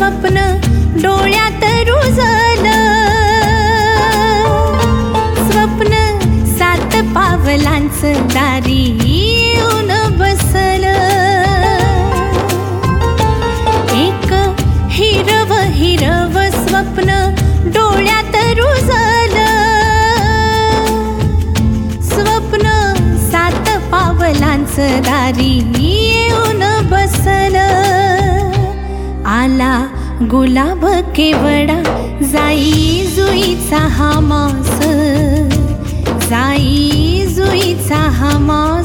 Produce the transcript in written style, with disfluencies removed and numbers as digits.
स्वप्न डोळ्यात रुजलं, स्वप्न 7 पावलांचं दारी येऊन बसलं. एक हिरव हिरव स्वप्न डोळ्यात रुजलं, स्वप्न 7 पावलांचं दारी येऊन बसलं. आला गुलाब केवडा जाई जुईचा हा मास, जाई जुईचा हा मास.